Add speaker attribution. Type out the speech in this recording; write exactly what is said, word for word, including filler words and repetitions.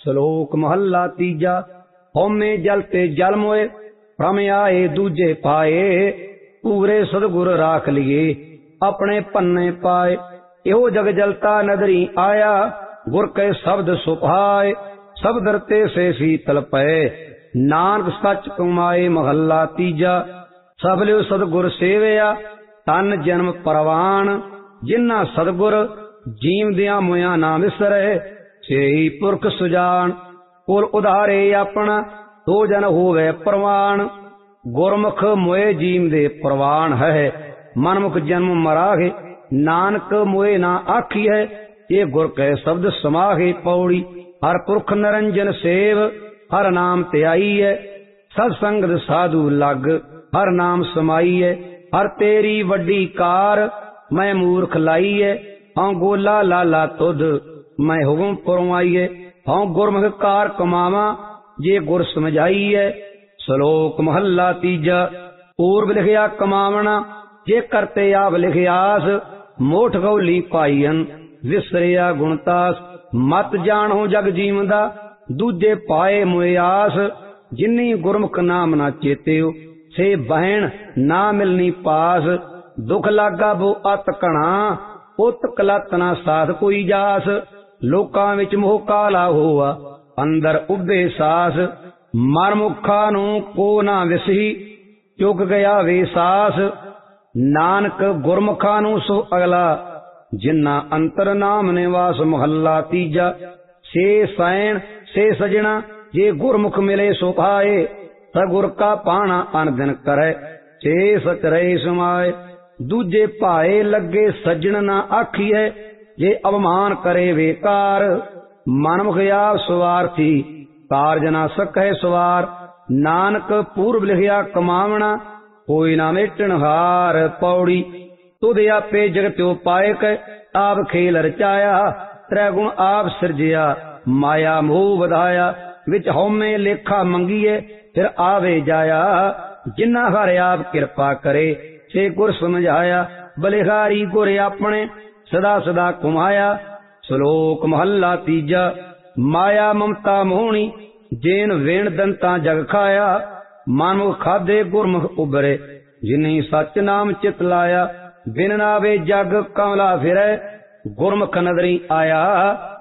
Speaker 1: ਸ਼ਲੋਕ ਮਹੱਲਾ ਤੀਜਾ। ਹਉਮੈ ਜਲ ਤੇ ਜਲ ਮੋਏ, ਭ੍ਰਮ ਆਏ ਦੂਜੇ ਪਾਏ। ਪੂਰੇ ਸਤਿਗੁਰ ਰਾਖ ਲਿਏ, ਆਪਣੇ ਪੰਨੇ ਪਾਏ। ਇਹੋ ਜਗ ਜਲਤਾ ਨਦਰੀ ਆਇਆ, ਗੁਰ ਕੈ ਸ਼ਬਦ ਸੁਭਾਏ। ਸ਼ਬਦ ਰਤੇ ਸੇ ਸੀਤਲ ਪਏ, ਨਾਨਕ ਸੱਚ ਕਮਾਏ। ਮਹੱਲਾ ਤੀਜਾ। ਸਭ ਲਿਓ ਸਤਿਗੁਰ ਸੇਵਿਆ, ਤਨ ਜਨਮ ਪਰਵਾਨ। ਜਿਨ੍ਹਾਂ ਸਤਿਗੁਰ ਜੀਵਦਿਆਂ ਮੋਇਆ ਨਾ ਵਿਸਰੇ, ਸੇਈ ਪੁਰਖ ਸੁਜਾਨ। ਕੁਲ ਉਧਾਰੇ ਆਪਣਾ, ਤੋ ਜਨ ਹੋਵੇ ਪ੍ਰਵਾਨ। ਗੁਰਮੁਖ ਮੋਏ ਜੀਵ ਦੇ ਪ੍ਰਵਾਨ ਹੈ, ਮਨਮੁਖ ਜਨਮ ਮਰਾਗੇ। ਨਾਨਕ ਮੋਏ ਨਾ ਆਖੀ ਹੈ, ਇਹ ਗੁਰ ਕੈ ਸ਼ਬਦ ਸਮਾਗੇ। ਪੌੜੀ। ਹਰ ਪੁਰਖ ਨਿਰੰਜਨ ਸੇਵ, ਹਰ ਨਾਮ ਧਿਆਈ ਹੈ। ਸਤ ਸੰਗਤ ਸਾਧੂ ਲਗ, ਹਰ ਨਾਮ ਸਮਾਈ ਹੈ। ਹਰ ਤੇਰੀ ਵੱਡੀ ਕਾਰ, ਮੈਂ ਮੂਰਖ ਲਾਈ ਹੈ। ਹਉ ਗੋਲਾ ਲਾਲਾ ਤੁਧ, ਮੈਂ ਹੁਕਮ ਪਰਵਾਈਏ। ਹਉ ਗੁਰਮੁਖ ਕਾਰ ਕਮਾਵਾਂ, ਜੇ ਗੁਰ ਸਮਝਾਈਏ। ਸ਼ਲੋਕ ਮਹੱਲਾ ਤੀਜਾ। ਪੂਰਬ ਲਿਖਿਆ ਕਮਾਵਣਾ, ਜੇ ਕਰਤੇ ਆਪ ਲਿਖਿਆਸ। ਮੋਠ ਗੌਲੀ ਪਾਈਨ, ਵਿਸਰਿਆ ਗੁਣਤਾਸ। ਮਤ ਜਾਣੋ ਜਗ ਜੀਵਦਾ, ਦੂਜੇ ਪਾਏ ਮੁਆਸ। ਜਿਨੀ ਗੁਰਮੁਖ ਨਾਮ ਨਾ ਚੇਤਿਓ, ਸੇ ਬਹਿਣ ਨਾ ਮਿਲਨੀ ਪਾਸ। ਦੁਖ ਲਾਗਾ ਬੋ ਅਤ ਘਣਾ, ਉਤ ਕਲਤ ਨਾ ਸਾਧ ਕੋਈ ਜਾਸ। ਲੋਕਾਂ ਵਿੱਚ ਮੋਹ ਕਾਲਾ ਹੋਆ, ਅੰਦਰ ਉੱਭੇ ਸਾਸ। ਮਰ ਮੁਖਾਂ ਨੂੰ ਕੋ ਨਾ ਵਿਸਹੀ, ਚੁੱਕ ਗਿਆ ਵੇ ਸਾਸ। ਨਾਨਕ ਗੁਰਮੁਖਾਂ ਨੂੰ ਸੋ ਅਗਲਾ, ਜਿਨ੍ਹਾਂ ਅੰਤਰ ਨਾਮ ਨਿਵਾਸ। ਮਹੱਲਾ ਤੀਜਾ। ਸੇ ਸੈਣ ਸੇ ਸਜਣਾ, ਜੇ ਗੁਰਮੁਖ ਮਿਲੇ ਸੋ ਭਾਏ। ਸਗੁਰ ਕਾ ਪਾਣਾ ਅਨ ਦਿਨ ਕਰੈ, ਸੇ ਸਚ ਰਹੇ ਸਮਾਏ। ਦੂਜੇ ਭਾਏ ਲੱਗੇ ਸੱਜਣ ਨਾ ਆਖੀਐ, ਜੇ ਅਵਮਾਨ ਕਰੇ ਵੇਕਾਰ। ਮਨਮੁਖ ਆਪ ਸਵਾਰਥੀ, ਕਾਰਜ ਨਾ ਸਕੈ ਸਵਾਰ। ਨਾਨਕ ਪੂਰਬ ਲਿਖਿਆ ਕਮਾਵਣਾ, ਕੋਈ ਨਾ ਮੇਟਣ ਹਾਰ। ਪੌੜੀ। ਤੁਧ ਆਪੇ ਜਗਤਿਓ ਪਾਇਕ, ਆਪ ਖੇਲ ਰਚਾਇਆ। ਤ੍ਰੈ ਗੁਣ ਆਪ ਸਿਰਜਿਆ, ਮਾਇਆ ਮੋਹ ਵਧਾਇਆ। ਵਿੱਚ ਹਉਮੈ ਲੇਖਾ ਮੰਗੀਏ, ਫਿਰ ਆਵੇ ਜਾਇਆ। ਜਿਨ੍ਹਾਂ ਹਰ ਆਪ ਕਿਰਪਾ ਕਰੇ, ਸੇ ਗੁਰ ਸਮਝਾਇਆ। ਬਲਿਹਾਰੀ ਗੁਰ ਆਪਣੇ, ਸਦਾ ਸਦਾ ਘੁਮਾਇਆ। ਸ਼ਲੋਕ ਮਹੱਲਾ ਤੀਜਾ। ਮਾਇਆ ਮਮਤਾ ਮੋਹਣੀ, ਜੇਨ ਵੇਣ ਦੰਤਾ ਜਗ ਖਾਇਆ। ਮਨਮੁਖ ਖਾਦੇ ਗੁਰਮੁਖ ਉਬਰੇ, ਜਿਨੀ ਸੱਚ ਨਾਮ ਚਿਤ ਲਾਇਆ। ਬਿਨ ਨਾਵੇ ਜਗ ਕਮਲਾ ਫਿਰੈ, ਗੁਰਮੁਖ ਨਦਰੀ ਆਇਆ।